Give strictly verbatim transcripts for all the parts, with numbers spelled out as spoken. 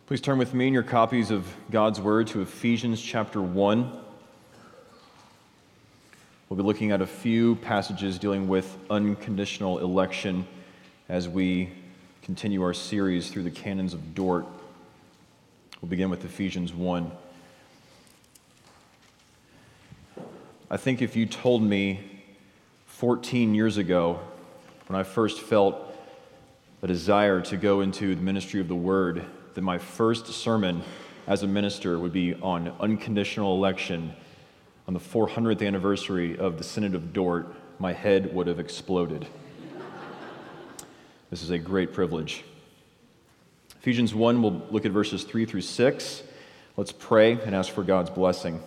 Please turn with me in your copies of God's Word to Ephesians chapter one. We'll be looking at a few passages dealing with unconditional election as we continue our series through the canons of Dort. We'll begin with Ephesians one. I think if you told me fourteen years ago, when I first felt a desire to go into the ministry of the Word, that my first sermon as a minister would be on unconditional election on the four hundredth anniversary of the Synod of Dort, my head would have exploded. This is a great privilege. Ephesians one, we'll look at verses three through six. Let's pray and ask for God's blessing.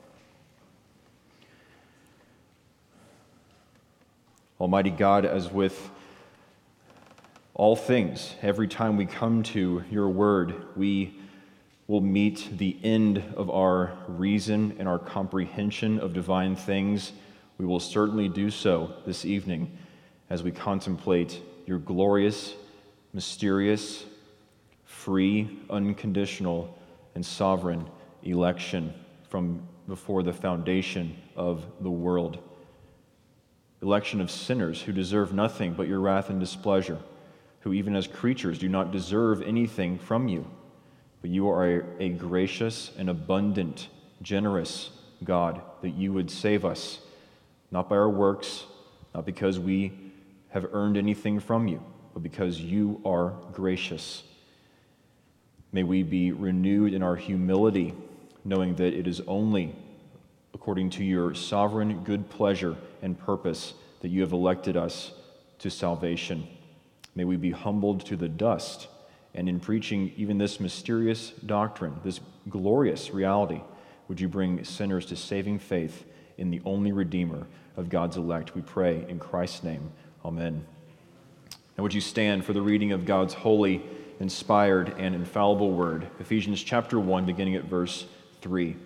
Almighty God, as with all things, every time we come to your word, we will meet the end of our reason and our comprehension of divine things. We will certainly do so this evening as we contemplate your glorious, mysterious, free, unconditional, and sovereign election from before the foundation of the world. Election of sinners who deserve nothing but your wrath and displeasure, who even as creatures do not deserve anything from you. But you are a, a gracious and abundant, generous God, that you would save us, not by our works, not because we have earned anything from you, but because you are gracious. May we be renewed in our humility, knowing that it is only according to your sovereign good pleasure and purpose that you have elected us to salvation. May we be humbled to the dust, and in preaching even this mysterious doctrine, this glorious reality, would you bring sinners to saving faith in the only Redeemer of God's elect, we pray in Christ's name. Amen. Now would you stand for the reading of God's holy, inspired, and infallible word, Ephesians chapter one, beginning at verse three.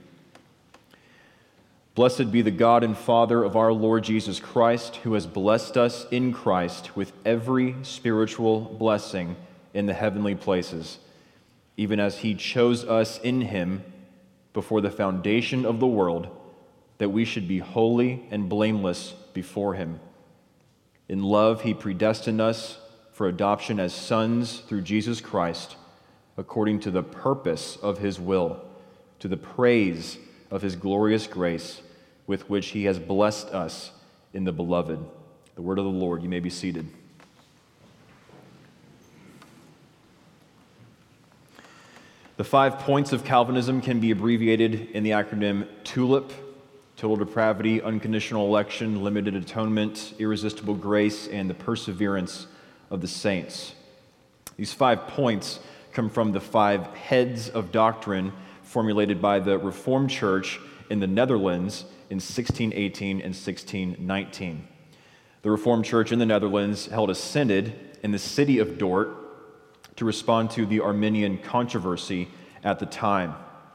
Blessed be the God and Father of our Lord Jesus Christ, who has blessed us in Christ with every spiritual blessing in the heavenly places, even as he chose us in him before the foundation of the world, that we should be holy and blameless before him. In love he predestined us for adoption as sons through Jesus Christ, according to the purpose of his will, to the praise of his glorious grace, with which he has blessed us in the beloved. The word of the Lord. You may be seated. The five points of Calvinism can be abbreviated in the acronym TULIP: total depravity, unconditional election, limited atonement, irresistible grace, and the perseverance of the saints. These five points come from the five heads of doctrine formulated by the Reformed Church in the Netherlands in sixteen eighteen and sixteen nineteen. The Reformed Church in the Netherlands held a synod in the city of Dort to respond to the Arminian controversy at the time.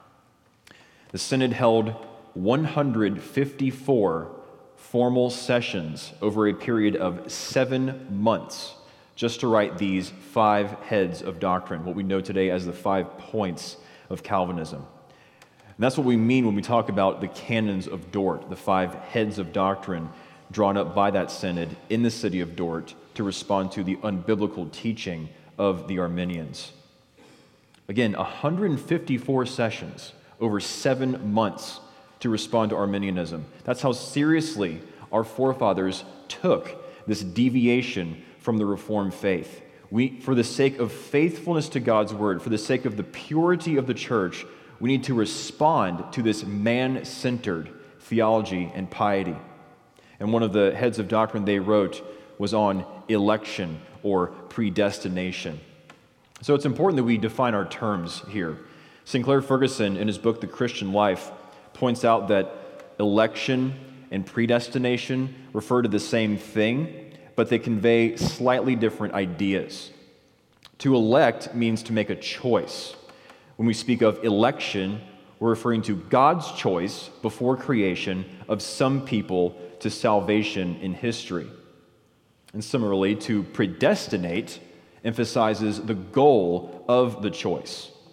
The synod held one hundred fifty-four formal sessions over a period of seven months just to write these five heads of doctrine, what we know today as the five points of Calvinism. And that's what we mean when we talk about the canons of Dort, the five heads of doctrine drawn up by that synod in the city of Dort to respond to the unbiblical teaching of the Arminians. Again, one hundred fifty-four sessions over seven months to respond to Arminianism. That's how seriously our forefathers took this deviation from the Reformed faith. We, for the sake of faithfulness to God's word, for the sake of the purity of the church, we need to respond to this man-centered theology and piety. And one of the heads of doctrine they wrote was on election or predestination. So it's important that we define our terms here. Sinclair Ferguson, in his book, The Christian Life, points out that election and predestination refer to the same thing, but they convey slightly different ideas. To elect means to make a choice. When we speak of election, we're referring to God's choice before creation of some people to salvation in history. And similarly, to predestinate emphasizes the goal of the choice.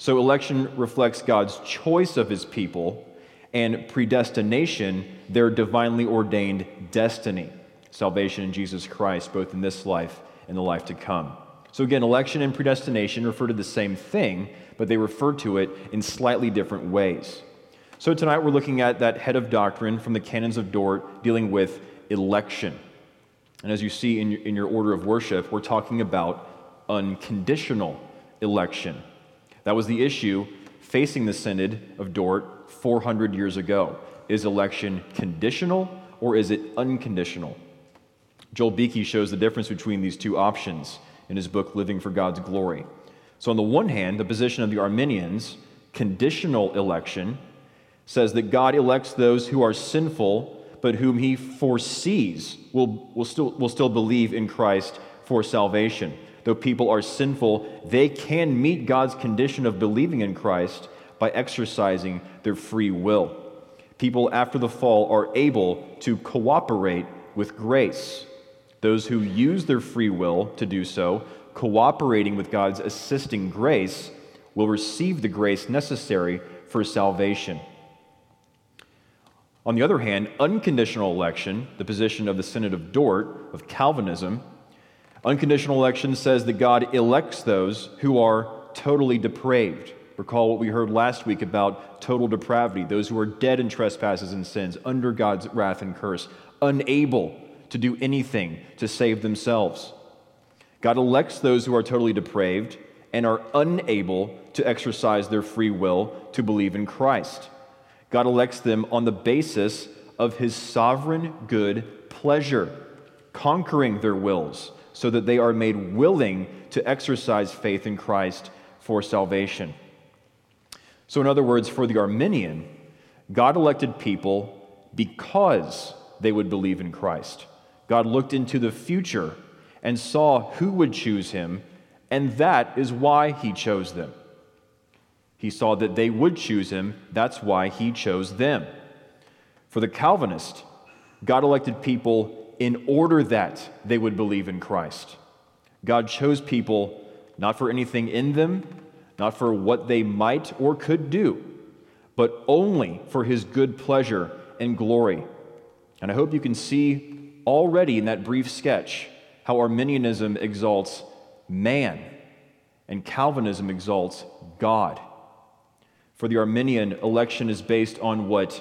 So election reflects God's choice of his people, and predestination, their divinely ordained destiny, salvation in Jesus Christ, both in this life and the life to come. So again, election and predestination refer to the same thing, but they refer to it in slightly different ways. So tonight we're looking at that head of doctrine from the Canons of Dort dealing with election. And as you see in your, in your order of worship, we're talking about unconditional election. That was the issue facing the Synod of Dort four hundred years ago. Is election conditional or is it unconditional? Joel Beeke shows the difference between these two options in his book, Living for God's Glory. So on the one hand, the position of the Arminians, conditional election, says that God elects those who are sinful, but whom he foresees will, will, still, will still believe in Christ for salvation. Though people are sinful, they can meet God's condition of believing in Christ by exercising their free will. People after the fall are able to cooperate with grace. Those who use their free will to do so, cooperating with God's assisting grace, will receive the grace necessary for salvation. On the other hand, unconditional election, the position of the Synod of Dort, of Calvinism, unconditional election says that God elects those who are totally depraved. Recall what we heard last week about total depravity, those who are dead in trespasses and sins, under God's wrath and curse, unable to do anything to save themselves. God elects those who are totally depraved and are unable to exercise their free will to believe in Christ. God elects them on the basis of his sovereign good pleasure, conquering their wills so that they are made willing to exercise faith in Christ for salvation. So in other words, for the Arminian, God elected people because they would believe in Christ. God looked into the future and saw who would choose him, and that is why he chose them. He saw that they would choose him, that's why he chose them. For the Calvinist, God elected people in order that they would believe in Christ. God chose people not for anything in them, not for what they might or could do, but only for his good pleasure and glory. And I hope you can see already in that brief sketch how Arminianism exalts man and Calvinism exalts God. For the Arminian, election is based on what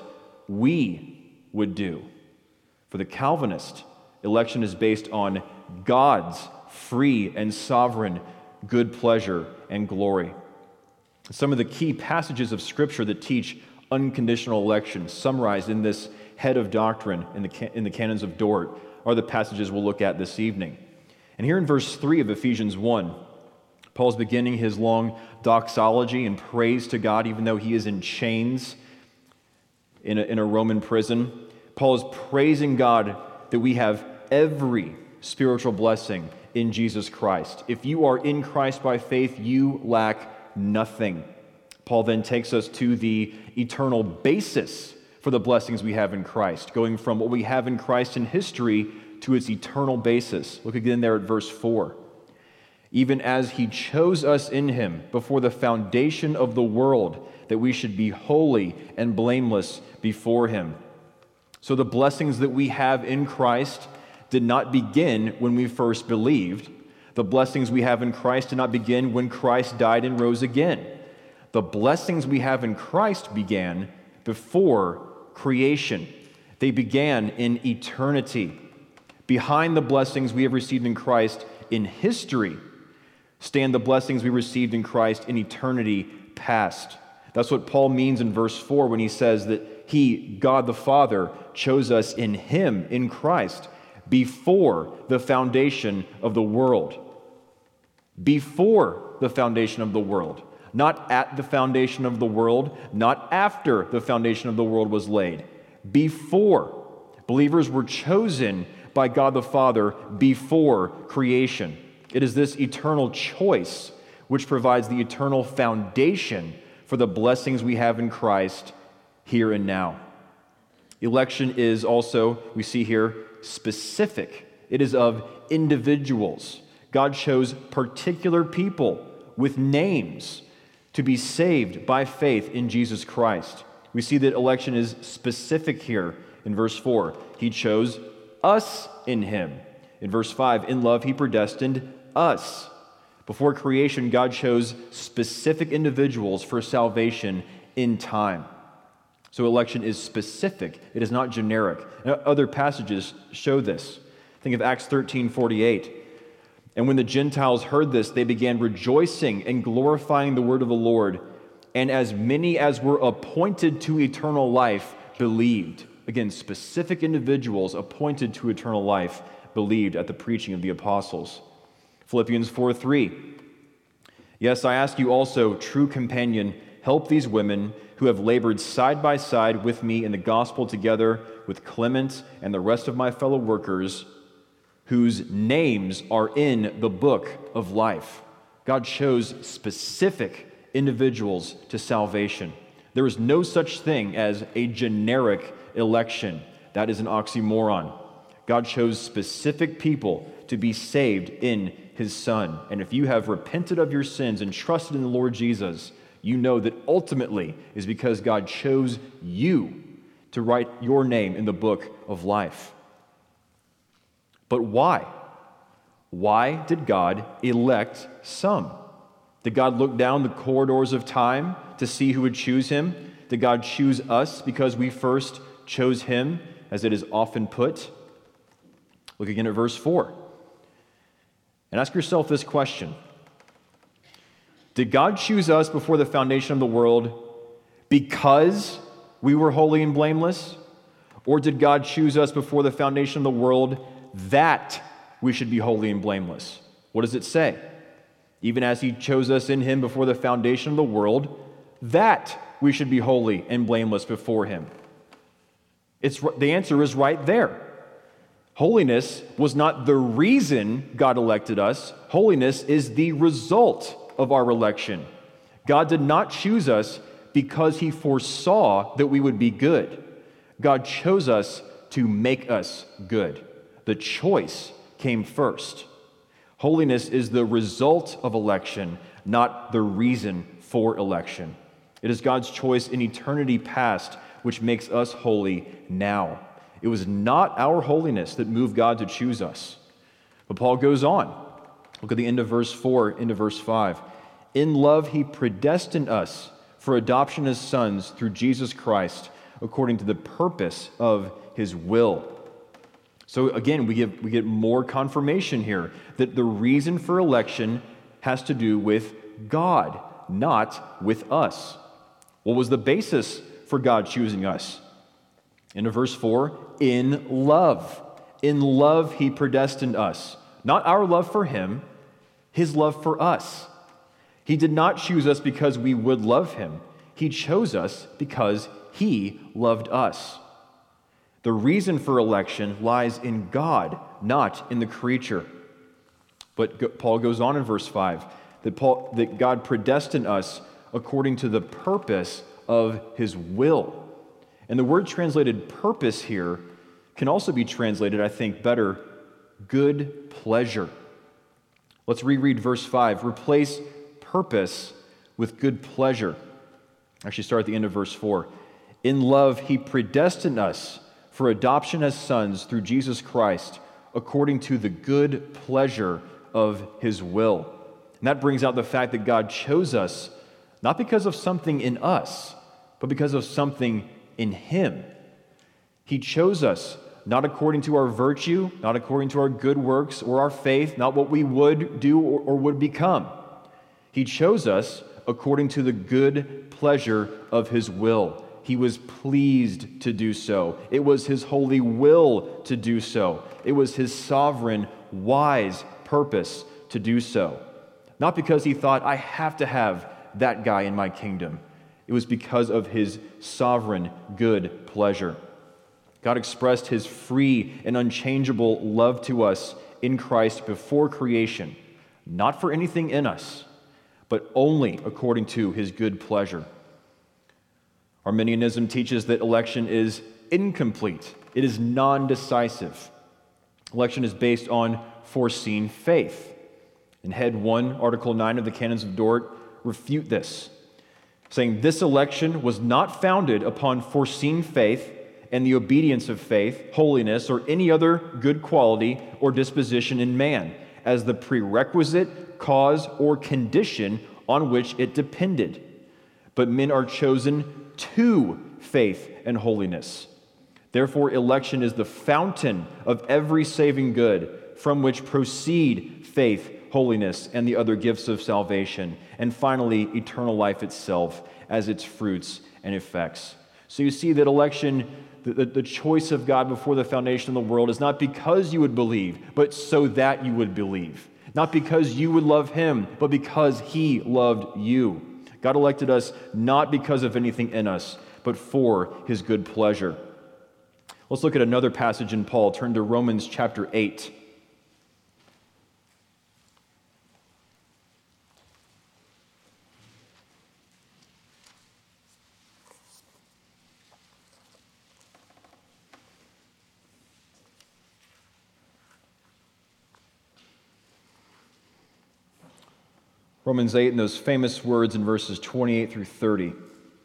we would do. For the Calvinist, election is based on God's free and sovereign good pleasure and glory. Some of the key passages of Scripture that teach unconditional election, summarized in this head of doctrine in the, in the Canons of Dort, are the passages we'll look at this evening. And here in verse three of Ephesians one, Paul's beginning his long doxology and praise to God, even though he is in chains in a, in a Roman prison. Paul is praising God that we have every spiritual blessing in Jesus Christ. If you are in Christ by faith, you lack nothing. Paul then takes us to the eternal basis for the blessings we have in Christ, going from what we have in Christ in history to its eternal basis. Look again there at verse four. Even as he chose us in him before the foundation of the world, that we should be holy and blameless before him. So the blessings that we have in Christ did not begin when we first believed. The blessings we have in Christ did not begin when Christ died and rose again. The blessings we have in Christ began before creation. They began in eternity. Behind the blessings we have received in Christ in history stand the blessings we received in Christ in eternity past. That's what Paul means in verse four when he says that he, God the Father, chose us in him, in Christ, before the foundation of the world. Before the foundation of the world. Not at the foundation of the world, not after the foundation of the world was laid. Before. Believers were chosen by God the Father before creation. It is this eternal choice which provides the eternal foundation for the blessings we have in Christ here and now. Election is also, we see here, specific. It is of individuals. God chose particular people with names to be saved by faith in Jesus Christ. We see that election is specific here in verse four. He chose us in him. In verse five, in love he predestined us. Before creation, God chose specific individuals for salvation in time. So election is specific. It is not generic. Now, other passages show this. Think of Acts thirteen forty-eight. And when the Gentiles heard this, they began rejoicing and glorifying the word of the Lord. And as many as were appointed to eternal life believed. Again, specific individuals appointed to eternal life believed at the preaching of the apostles. Philippians four three. Yes, I ask you also, true companion, help these women who have labored side by side with me in the gospel together with Clement and the rest of my fellow workers, whose names are in the book of life. God chose specific individuals to salvation. There is no such thing as a generic election. That is an oxymoron. God chose specific people to be saved in his Son. And if you have repented of your sins and trusted in the Lord Jesus, you know that ultimately is because God chose you to write your name in the book of life. But why? Why did God elect some? Did God look down the corridors of time to see who would choose him? Did God choose us because we first chose him, as it is often put? Look again at verse four. And ask yourself this question. Did God choose us before the foundation of the world because we were holy and blameless? Or did God choose us before the foundation of the world that we should be holy and blameless? What does it say? Even as he chose us in him before the foundation of the world, that we should be holy and blameless before him. It's, the answer is right there. Holiness was not the reason God elected us. Holiness is the result of our election. God did not choose us because he foresaw that we would be good. God chose us to make us good. The choice came first. Holiness is the result of election, not the reason for election. It is God's choice in eternity past which makes us holy now. It was not our holiness that moved God to choose us. But Paul goes on. Look at the end of verse four into verse five. In love he predestined us for adoption as sons through Jesus Christ, according to the purpose of his will. So again, we get, we get more confirmation here that the reason for election has to do with God, not with us. What was the basis for God choosing us? In verse four, in love. In love he predestined us. Not our love for him, his love for us. He did not choose us because we would love him. He chose us because he loved us. The reason for election lies in God, not in the creature. But Paul goes on in verse five, that, Paul, that God predestined us according to the purpose of his will. And the word translated purpose here can also be translated, I think, better, good pleasure. Let's reread verse five. Replace purpose with good pleasure. Actually, start at the end of verse four. In love, he predestined us for adoption as sons through Jesus Christ, according to the good pleasure of his will. And that brings out the fact that God chose us not because of something in us, but because of something in him. He chose us not according to our virtue, not according to our good works or our faith, not what we would do or, or would become. He chose us according to the good pleasure of his will. He was pleased to do so. It was his holy will to do so. It was his sovereign, wise purpose to do so. Not because he thought, I have to have that guy in my kingdom. It was because of his sovereign good pleasure. God expressed his free and unchangeable love to us in Christ before creation, not for anything in us, but only according to his good pleasure. Arminianism teaches that election is incomplete. It is non-decisive. Election is based on foreseen faith. In Head one, Article nine of the Canons of Dort refute this. saying this election was not founded upon foreseen faith and the obedience of faith, holiness, or any other good quality or disposition in man as the prerequisite, cause, or condition on which it depended. But men are chosen to faith and holiness. Therefore, election is the fountain of every saving good, from which proceed faith, holiness, and the other gifts of salvation, and finally, eternal life itself as its fruits and effects. So you see that election, the, the, the choice of God before the foundation of the world, is not because you would believe, but so that you would believe. Not because you would love Him, but because He loved you. God elected us not because of anything in us, but for His good pleasure. Let's look at another passage in Paul. Turn to Romans chapter eight. Romans eight, and those famous words in verses twenty-eight through thirty.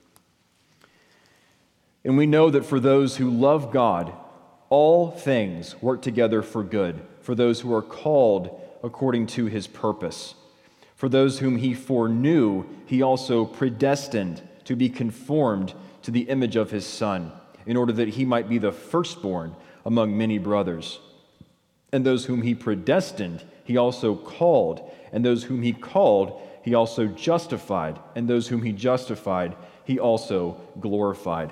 And we know that for those who love God, all things work together for good, for those who are called according to His purpose. For those whom He foreknew, He also predestined to be conformed to the image of His Son, in order that He might be the firstborn among many brothers. And those whom He predestined, He also called, and those whom He called, He also justified, and those whom He justified, He also glorified.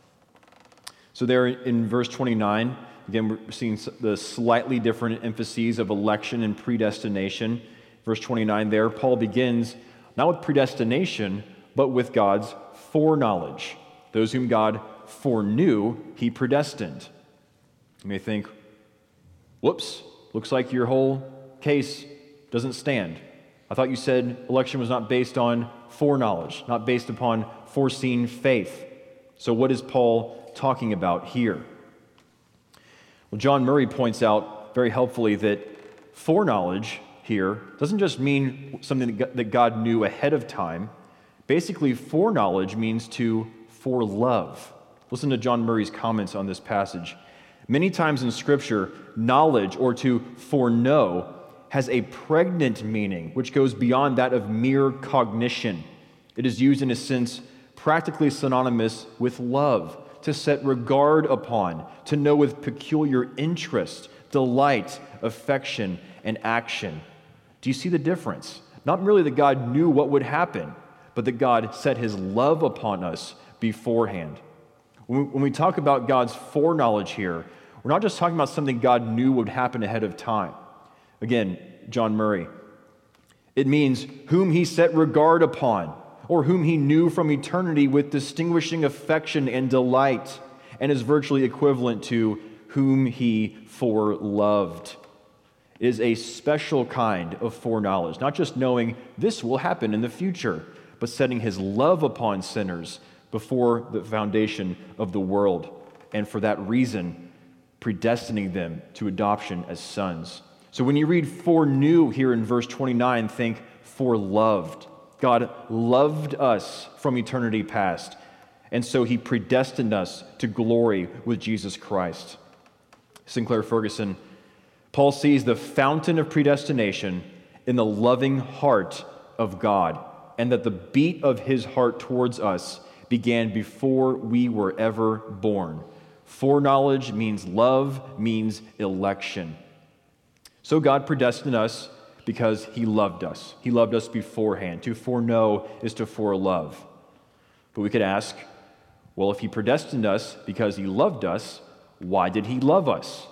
So there in verse twenty-nine, again, we're seeing the slightly different emphases of election and predestination. Verse twenty-nine there, Paul begins not with predestination, but with God's foreknowledge. Those whom God foreknew, He predestined. You may think, whoops, looks like your whole case doesn't stand. I thought you said election was not based on foreknowledge, not based upon foreseen faith. So what is Paul talking about here? Well, John Murray points out very helpfully that foreknowledge here doesn't just mean something that God knew ahead of time. Basically, foreknowledge means to forelove. Listen to John Murray's comments on this passage. Many times in Scripture, knowledge or to foreknow has a pregnant meaning which goes beyond that of mere cognition. It is used in a sense practically synonymous with love, to set regard upon, to know with peculiar interest, delight, affection, and action. Do you see the difference? Not merely that God knew what would happen, but that God set His love upon us beforehand. When we, when we talk about God's foreknowledge here, we're not just talking about something God knew would happen ahead of time. Again, John Murray, it means whom He set regard upon, or whom He knew from eternity with distinguishing affection and delight, and is virtually equivalent to whom He foreloved. It is a special kind of foreknowledge, not just knowing this will happen in the future, but setting His love upon sinners before the foundation of the world, and for that reason, predestining them to adoption as sons. So when you read foreknew here in verse twenty-nine, think foreloved. God loved us from eternity past, and so He predestined us to glory with Jesus Christ. Sinclair Ferguson, Paul sees the fountain of predestination in the loving heart of God, and that the beat of His heart towards us began before we were ever born. Foreknowledge means love, means election. So God predestined us because He loved us. He loved us beforehand. To foreknow is to forelove. But we could ask, well, if He predestined us because He loved us, why did He love us?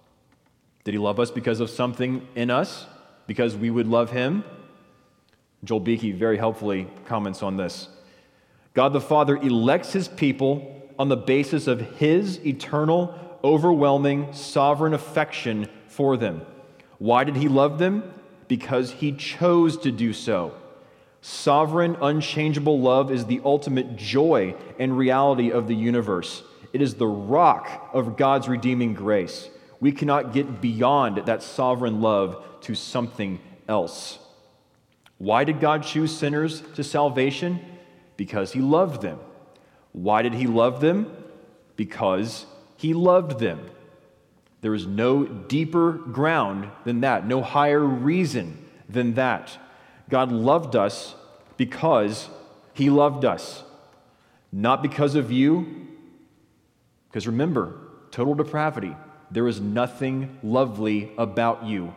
Did He love us because of something in us? Because we would love Him? Joel Beakey very helpfully comments on this. God the Father elects His people on the basis of His eternal, overwhelming, sovereign affection for them. Why did He love them? Because He chose to do so. Sovereign, unchangeable love is the ultimate joy and reality of the universe. It is the rock of God's redeeming grace. We cannot get beyond that sovereign love to something else. Why did God choose sinners to salvation? Because he loved them. Why did he love them? Because he loved them. There is no deeper ground than that, no higher reason than that. God loved us because he loved us. Not because of you, because remember, total depravity. There is nothing lovely about you.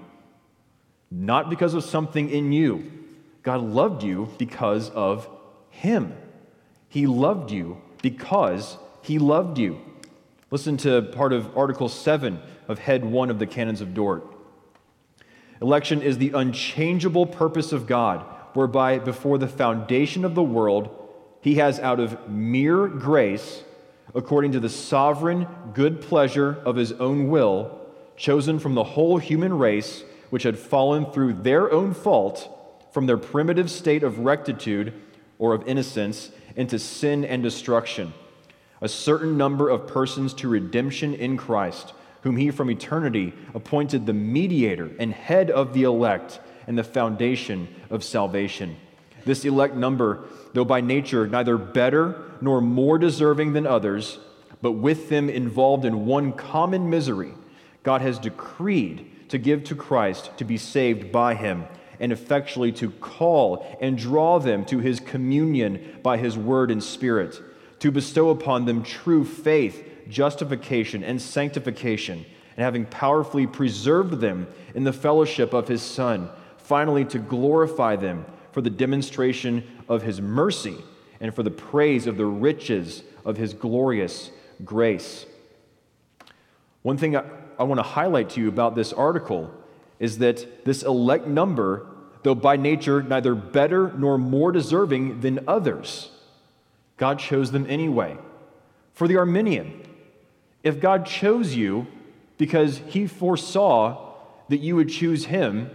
Not because of something in you. God loved you because of him. He loved you because he loved you. Listen to part of Article seven of Head one of the Canons of Dort. Election is the unchangeable purpose of God, whereby before the foundation of the world, he has out of mere grace, according to the sovereign good pleasure of his own will, chosen from the whole human race, which had fallen through their own fault from their primitive state of rectitude or of innocence into sin and destruction, a certain number of persons to redemption in Christ, whom he from eternity appointed the mediator and head of the elect and the foundation of salvation. This elect number, though by nature neither better nor more deserving than others, but with them involved in one common misery, God has decreed to give to Christ to be saved by him, and effectually to call and draw them to his communion by his word and spirit, to bestow upon them true faith, justification, and sanctification, and having powerfully preserved them in the fellowship of his Son, finally to glorify them for the demonstration of his mercy and for the praise of the riches of his glorious grace. One thing I, I want to highlight to you about this article is that this elect number, though by nature neither better nor more deserving than others, God chose them anyway. For the Arminian, if God chose you because he foresaw that you would choose him,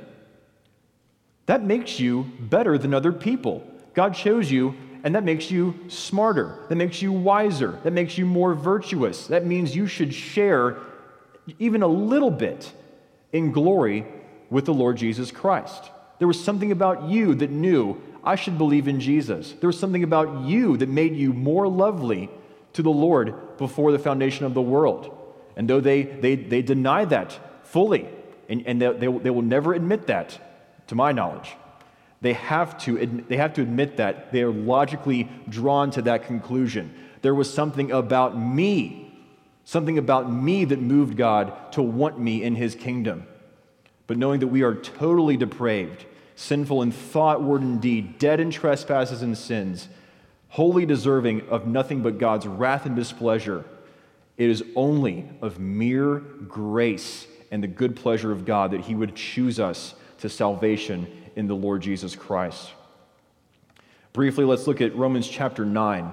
that makes you better than other people. God chose you, and that makes you smarter. That makes you wiser. That makes you more virtuous. That means you should share even a little bit in glory with the Lord Jesus Christ. There was something about you that knew, I should believe in Jesus. There was something about you that made you more lovely to the Lord before the foundation of the world. And though they they, they deny that fully, and, and they, they, they will never admit that, to my knowledge, they have to they have to admit that they are logically drawn to that conclusion. There was something about me, something about me that moved God to want me in his kingdom. But knowing that we are totally depraved, sinful in thought, word, and deed, dead in trespasses and sins, wholly deserving of nothing but God's wrath and displeasure, it is only of mere grace and the good pleasure of God that he would choose us to salvation in the Lord Jesus Christ. Briefly, let's look at Romans chapter nine,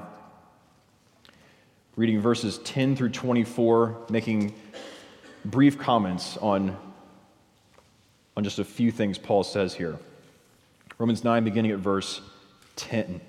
reading verses ten through twenty-four, making brief comments on, on just a few things Paul says here. Romans nine, beginning at verse ten.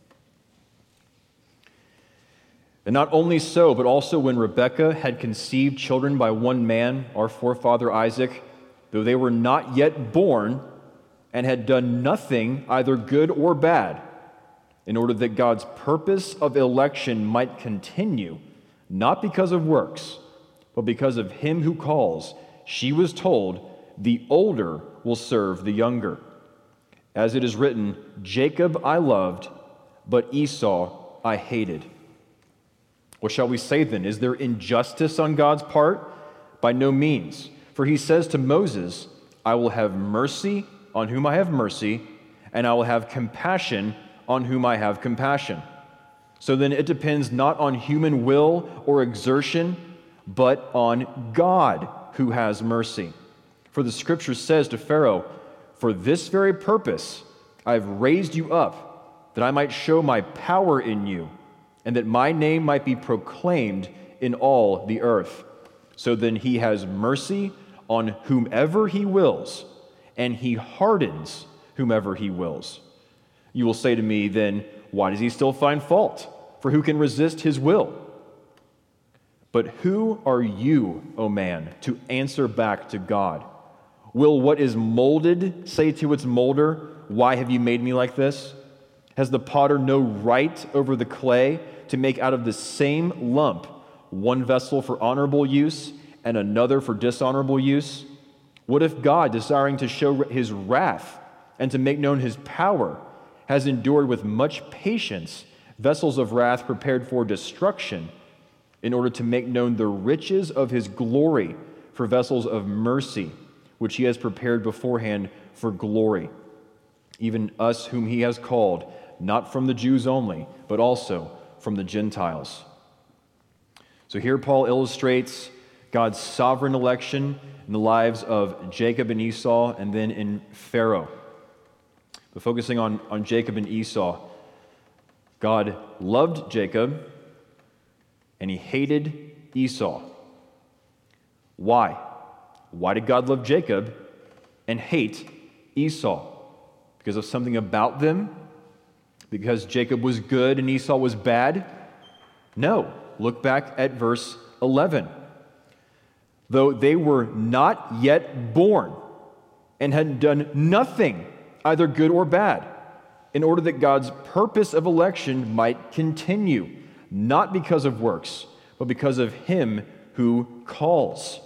And not only so, but also when Rebekah had conceived children by one man, our forefather Isaac, though they were not yet born and had done nothing, either good or bad, in order that God's purpose of election might continue, not because of works, but because of him who calls, she was told, the older will serve the younger. As it is written, Jacob I loved, but Esau I hated. What shall we say then? Is there injustice on God's part? By no means. For he says to Moses, I will have mercy on whom I have mercy, and I will have compassion on whom I have compassion. So then it depends not on human will or exertion, but on God who has mercy. For the scripture says to Pharaoh, for this very purpose I have raised you up, that I might show my power in you, and that my name might be proclaimed in all the earth. So then he has mercy on whomever he wills, and he hardens whomever he wills. You will say to me, then, why does he still find fault? For who can resist his will? But who are you, O man, to answer back to God? Will what is molded say to its molder, why have you made me like this? Has the potter no right over the clay to make out of the same lump one vessel for honorable use and another for dishonorable use? What if God, desiring to show his wrath and to make known his power, has endured with much patience vessels of wrath prepared for destruction, in order to make known the riches of his glory for vessels of mercy, which he has prepared beforehand for glory, even us whom he has called, not from the Jews only, but also from the Gentiles. So here Paul illustrates God's sovereign election in the lives of Jacob and Esau, and then in Pharaoh. But focusing on, on Jacob and Esau, God loved Jacob and he hated Esau. Why? Why did God love Jacob and hate Esau? Because of something about them? Because Jacob was good and Esau was bad? No. Look back at verse eleven. Though they were not yet born and had done nothing, either good or bad, in order that God's purpose of election might continue, not because of works, but because of him who calls.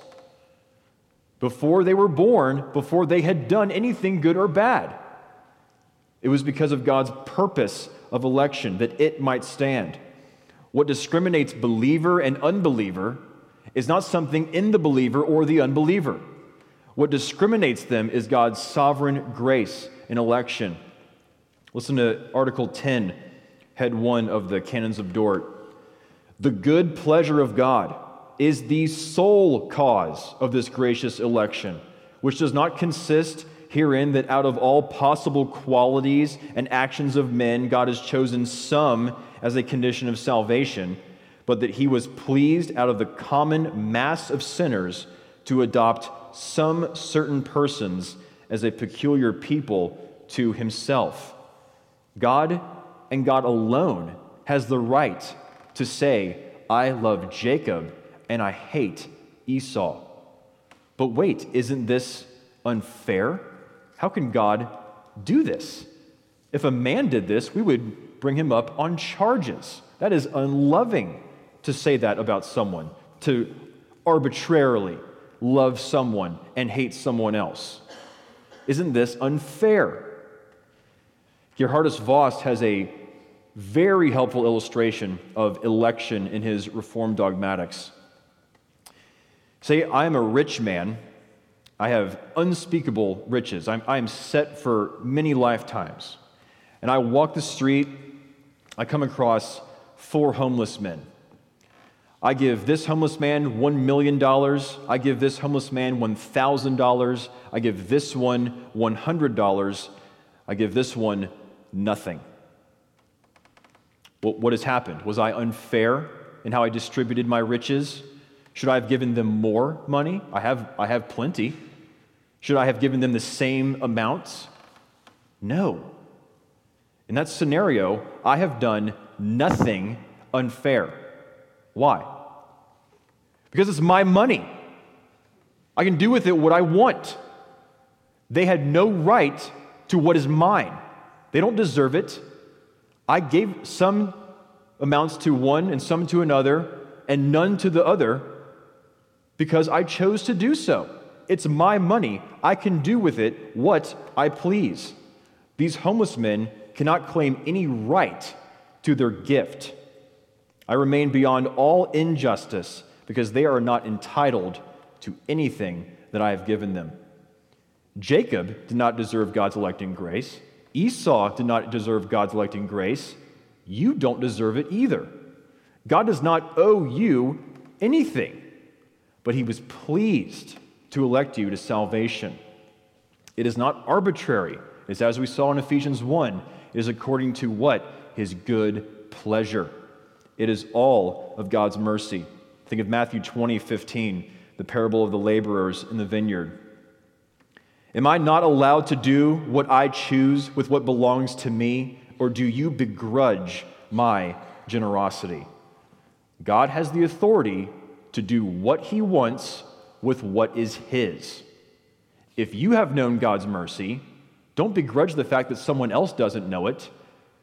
Before they were born, before they had done anything good or bad, it was because of God's purpose of election that it might stand. What discriminates believer and unbeliever is not something in the believer or the unbeliever. What discriminates them is God's sovereign grace in election. Listen to Article ten, Head one of the Canons of Dort. The good pleasure of God is the sole cause of this gracious election, which does not consist herein that out of all possible qualities and actions of men, God has chosen some as a condition of salvation, but that he was pleased out of the common mass of sinners to adopt some certain persons as a peculiar people to himself. God and God alone has the right to say, I love Jacob and I hate Esau. But wait, isn't this unfair? How can God do this? If a man did this, we would bring him up on charges. That is unloving to say that about someone, to arbitrarily love someone and hate someone else. Isn't this unfair? Gerhardus Voss has a very helpful illustration of election in his Reformed Dogmatics. Say, I am a rich man. I have unspeakable riches. I'm, I am set for many lifetimes. And I walk the street, I come across four homeless men. I give this homeless man one million dollars. I give this homeless man one thousand dollars. I give this one one hundred dollars. I give this one nothing. Well, what has happened? Was I unfair in how I distributed my riches? Should I have given them more money? I have, I have plenty. Should I have given them the same amounts? No. In that scenario, I have done nothing unfair. Why? Because it's my money. I can do with it what I want. They had no right to what is mine. They don't deserve it. I gave some amounts to one and some to another and none to the other because I chose to do so. It's my money. I can do with it what I please. These homeless men cannot claim any right to their gift. I remain beyond all injustice because they are not entitled to anything that I have given them. Jacob did not deserve God's electing grace. Esau did not deserve God's electing grace. You don't deserve it either. God does not owe you anything, but he was pleased to elect you to salvation. It is not arbitrary. It's as we saw in Ephesians one. It is according to what? His good pleasure. It is all of God's mercy. Think of Matthew twenty fifteen, the parable of the laborers in the vineyard. Am I not allowed to do what I choose with what belongs to me, or do you begrudge my generosity? God has the authority to do what he wants with what is his. If you have known God's mercy, don't begrudge the fact that someone else doesn't know it.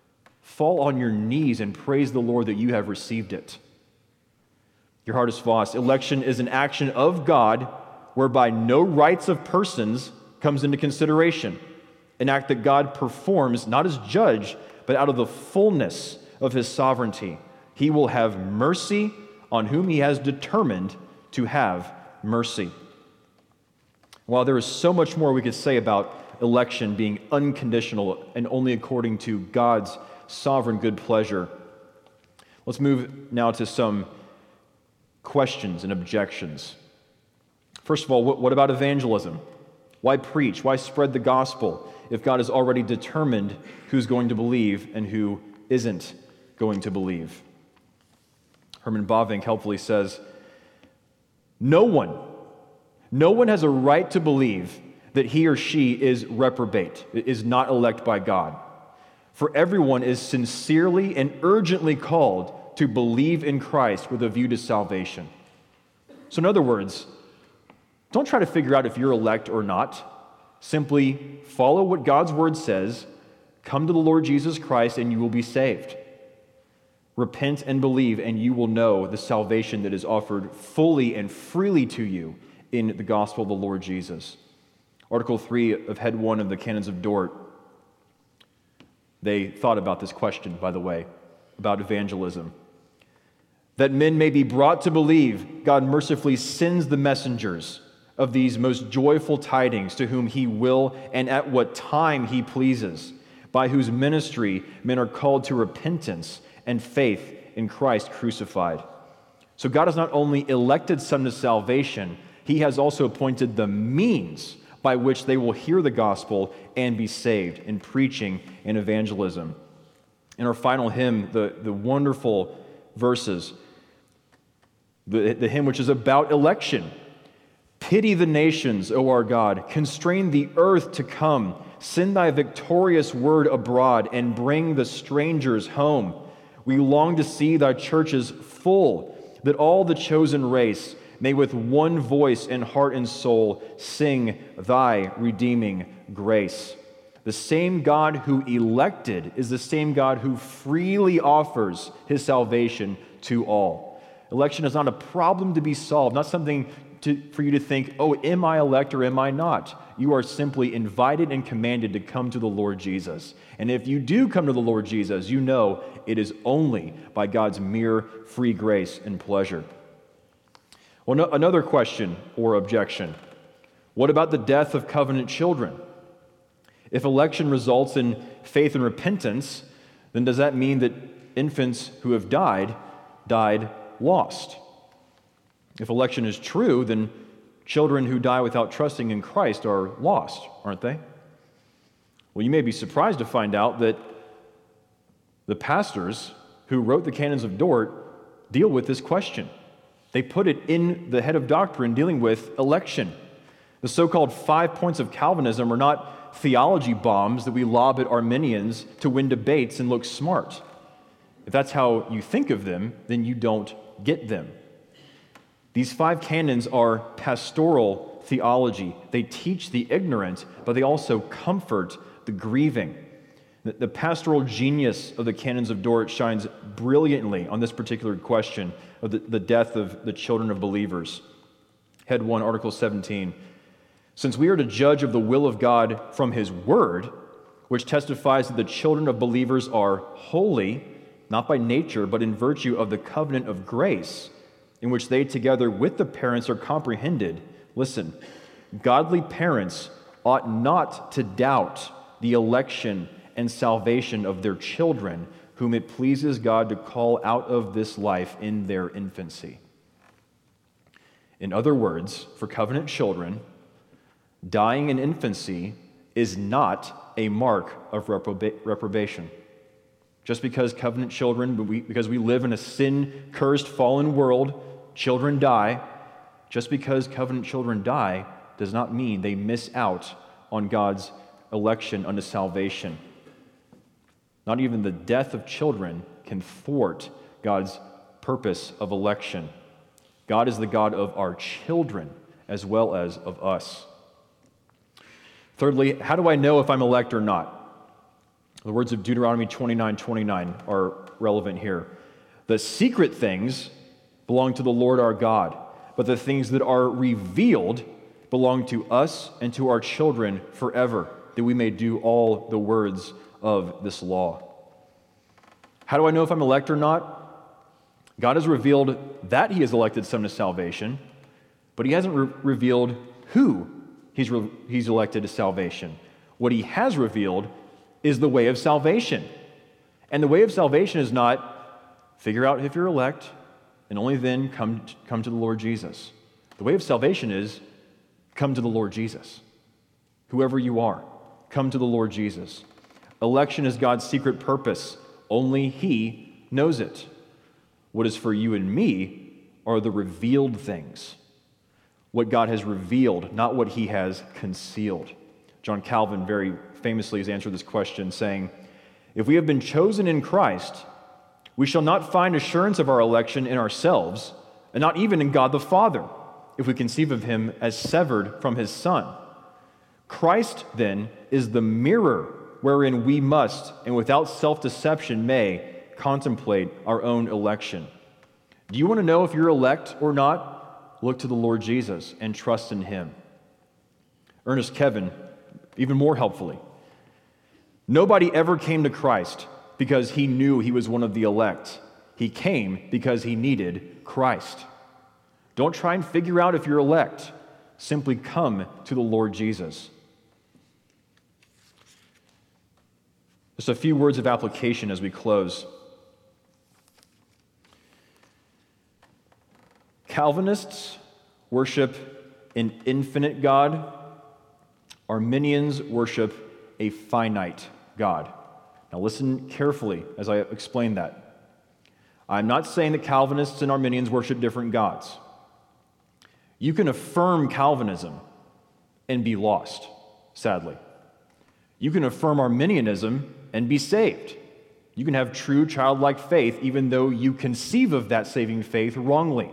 fall on your knees and praise the Lord that you have received it. Geerhardus Voss, election is an action of God whereby no rights of persons comes into consideration, an act that God performs not as judge, but out of the fullness of his sovereignty. He will have mercy on whom he has determined to have mercy. While there is so much more we could say about election being unconditional and only according to God's sovereign good pleasure, let's move now to some questions and objections. First of all, what about evangelism? Why preach? Why spread the gospel if God has already determined who's going to believe and who isn't going to believe? Herman Bavinck helpfully says, no one, no one has a right to believe that he or she is reprobate, is not elect by God. For everyone is sincerely and urgently called to believe in Christ with a view to salvation. So in other words, don't try to figure out if you're elect or not. Simply follow what God's word says, come to the Lord Jesus Christ, and you will be saved. Repent and believe, and you will know the salvation that is offered fully and freely to you in the gospel of the Lord Jesus. Article three of Head one of the Canons of Dort, they thought about this question, by the way, about evangelism. That men may be brought to believe, God mercifully sends the messengers of these most joyful tidings to whom he will and at what time he pleases, by whose ministry men are called to repentance and faith in Christ crucified. So God has not only elected some to salvation, he has also appointed the means by which they will hear the gospel and be saved in preaching and evangelism. In our final hymn, the, the wonderful verses, the, the hymn which is about election. Pity the nations, O our God. Constrain the earth to come. Send thy victorious word abroad and bring the strangers home. We long to see thy churches full, that all the chosen race may with one voice and heart and soul sing thy redeeming grace. The same God who elected is the same God who freely offers his salvation to all. Election is not a problem to be solved, not something to, for you to think, oh, am I elect or am I not? You are simply invited and commanded to come to the Lord Jesus. And if you do come to the Lord Jesus, you know it is only by God's mere free grace and pleasure. Well, no, another question or objection. What about the death of covenant children? If election results in faith and repentance, then does that mean that infants who have died, died lost? If election is true, then children who die without trusting in Christ are lost, aren't they? Well, you may be surprised to find out that the pastors who wrote the Canons of Dort deal with this question. They put it in the head of doctrine dealing with election. The so-called five points of Calvinism are not theology bombs that we lob at Arminians to win debates and look smart. If that's how you think of them, then you don't get them. These five canons are pastoral theology. They teach the ignorant, but they also comfort the grieving. The, the pastoral genius of the Canons of Dort shines brilliantly on this particular question of the, the death of the children of believers. Head one, Article seventeen. Since we are to judge of the will of God from his word, which testifies that the children of believers are holy, not by nature, but in virtue of the covenant of grace, in which they together with the parents are comprehended. Listen, godly parents ought not to doubt the election and salvation of their children, whom it pleases God to call out of this life in their infancy. In other words, for covenant children, dying in infancy is not a mark of reproba- reprobation. Just because covenant children, because we live in a sin-cursed, fallen world, children die, just because covenant children die does not mean they miss out on God's election unto salvation. Not even the death of children can thwart God's purpose of election. God is the God of our children as well as of us. Thirdly, how do I know if I'm elect or not? The words of Deuteronomy twenty-nine twenty-nine are relevant here. The secret things belong to the Lord our God, but the things that are revealed belong to us and to our children forever, that we may do all the words of this law. How do I know if I'm elect or not? God has revealed that he has elected some to salvation, but he hasn't re- revealed who he's, re- he's elected to salvation. What he has revealed is the way of salvation. And the way of salvation is not figure out if you're elect and only then come, come to the Lord Jesus. The way of salvation is come to the Lord Jesus. Whoever you are, come to the Lord Jesus. Election is God's secret purpose. Only he knows it. What is for you and me are the revealed things. What God has revealed, not what he has concealed. John Calvin very famously has answered this question saying, if we have been chosen in Christ, we shall not find assurance of our election in ourselves, and not even in God the Father, if we conceive of him as severed from his Son. Christ, then, is the mirror wherein we must, and without self-deception may, contemplate our own election. Do you want to know if you're elect or not? Look to the Lord Jesus and trust in him. Ernest Kevin, even more helpfully, nobody ever came to Christ because he knew he was one of the elect. He came because he needed Christ. Don't try and figure out if you're elect. Simply come to the Lord Jesus. Just a few words of application as we close. Calvinists worship an infinite God. Arminians worship a finite God. Now listen carefully as I explain that. I'm not saying that Calvinists and Arminians worship different gods. You can affirm Calvinism and be lost, sadly. You can affirm Arminianism and be saved. You can have true childlike faith even though you conceive of that saving faith wrongly.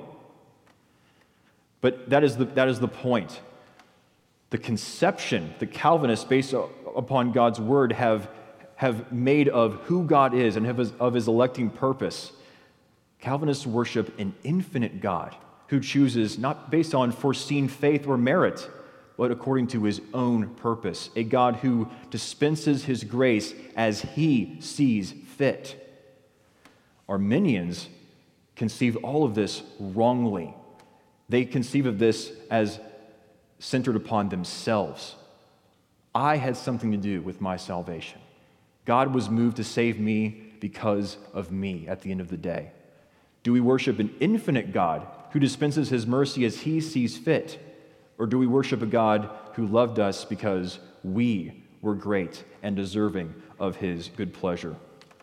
But that is the, that is the point. The conception the Calvinists, based upon God's word, have, have made of who God is and of his, of his electing purpose, Calvinists worship an infinite God who chooses not based on foreseen faith or merit, but according to his own purpose, a God who dispenses his grace as he sees fit. Arminians conceive all of this wrongly. They conceive of this as centered upon themselves. I had something to do with my salvation. God was moved to save me because of me at the end of the day. Do we worship an infinite God who dispenses his mercy as he sees fit? Or do we worship a God who loved us because we were great and deserving of his good pleasure?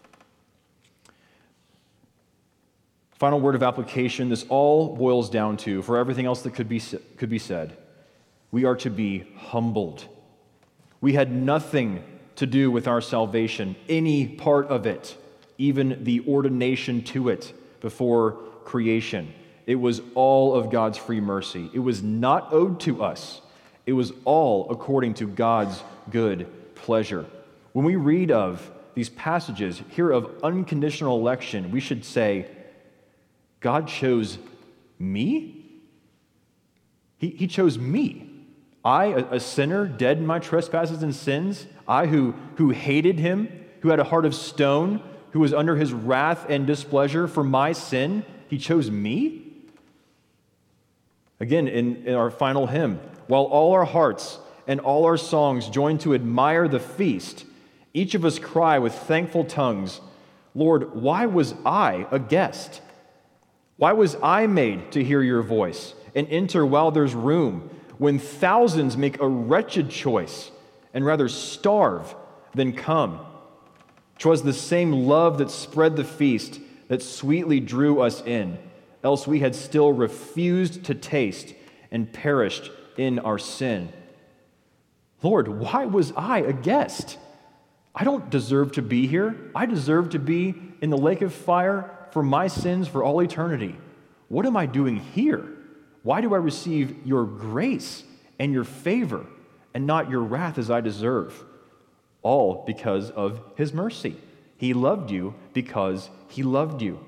Final word of application, this all boils down to, for everything else that could be, could be said, we are to be humbled. We had nothing to do with our salvation, any part of it, even the ordination to it before creation. It was all of God's free mercy. It was not owed to us. It was all according to God's good pleasure. When we read of these passages, hear of unconditional election, we should say, God chose me? He, he chose me. I, a, a sinner, dead in my trespasses and sins. I who, who hated him, who had a heart of stone, who was under his wrath and displeasure for my sin. He chose me? Again, in, in our final hymn, while all our hearts and all our songs join to admire the feast, each of us cry with thankful tongues, Lord, why was I a guest? Why was I made to hear your voice and enter while there's room, when thousands make a wretched choice and rather starve than come? 'Twas the same love that spread the feast that sweetly drew us in, else we had still refused to taste and perished in our sin. Lord, why was I a guest? I don't deserve to be here. I deserve to be in the lake of fire for my sins for all eternity. What am I doing here? Why do I receive your grace and your favor and not your wrath as I deserve? all because of his mercy. He loved you because he loved you.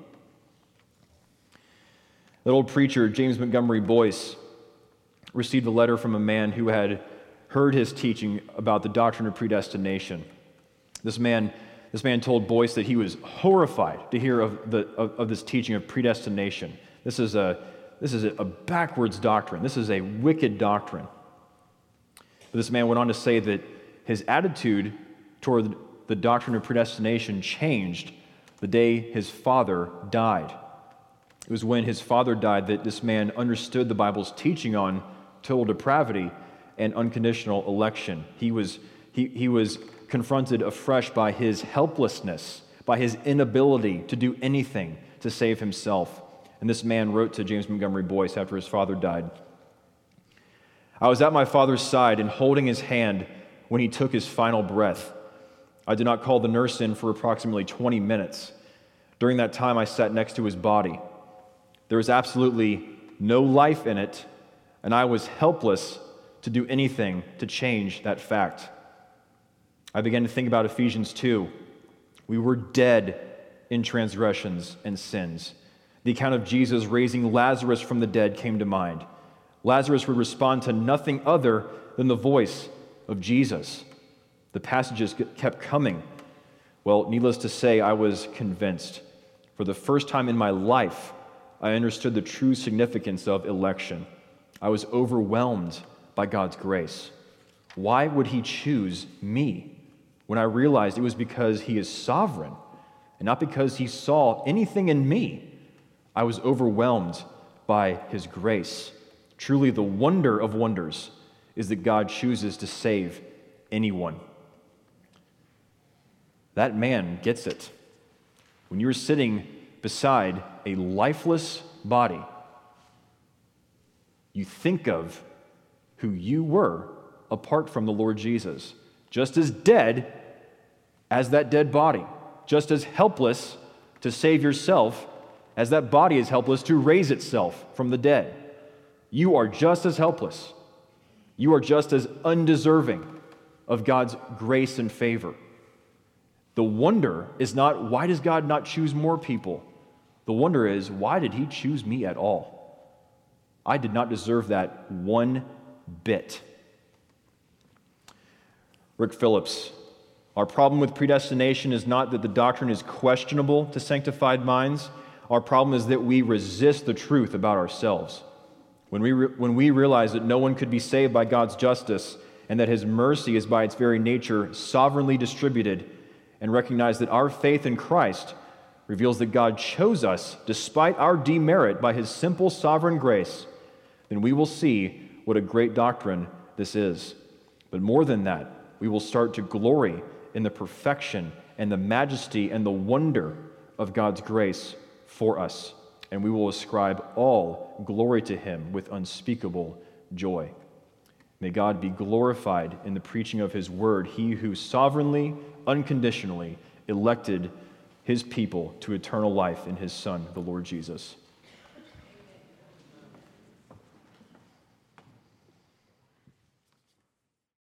That old preacher, James Montgomery Boyce, received a letter from a man who had heard his teaching about the doctrine of predestination. This man, this man told Boyce that he was horrified to hear of, the, of, of this teaching of predestination. This is, a, this is a backwards doctrine. This is a wicked doctrine. But this man went on to say that his attitude toward the doctrine of predestination changed the day his father died. It was when his father died that this man understood the Bible's teaching on total depravity and unconditional election. He was, he, he was confronted afresh by his helplessness, by his inability to do anything to save himself. And this man wrote to James Montgomery Boyce after his father died, "I was at my father's side and holding his hand when he took his final breath. I did not call the nurse in for approximately twenty minutes. During that time, I sat next to his body. There was absolutely no life in it, and I was helpless to do anything to change that fact. I began to think about Ephesians two. We were dead in transgressions and sins. The account of Jesus raising Lazarus from the dead came to mind. Lazarus would respond to nothing other than the voice of Jesus. The passages kept coming. Well, needless to say, I was convinced. For the first time in my life, I understood the true significance of election. I was overwhelmed by God's grace. Why would he choose me? When I realized it was because he is sovereign and not because he saw anything in me, I was overwhelmed by his grace. Truly, the wonder of wonders is that God chooses to save anyone." That man gets it. When you're sitting beside a lifeless body, you think of who you were apart from the Lord Jesus, just as dead as that dead body, just as helpless to save yourself as that body is helpless to raise itself from the dead. You are just as helpless. You are just as undeserving of God's grace and favor. The wonder is not, why does God not choose more people? The wonder is, why did he choose me at all? I did not deserve that one bit. Rick Phillips, our problem with predestination is not that the doctrine is questionable to sanctified minds. Our problem is that we resist the truth about ourselves. When we, re- when we realize that no one could be saved by God's justice and that his mercy is by its very nature sovereignly distributed, and recognize that our faith in Christ reveals that God chose us despite our demerit by his simple sovereign grace, then we will see what a great doctrine this is. But more than that, we will start to glory in the perfection and the majesty and the wonder of God's grace for us, and we will ascribe all glory to him with unspeakable joy. May God be glorified in the preaching of his word, he who sovereignly, unconditionally elected his people to eternal life in his Son, the Lord Jesus.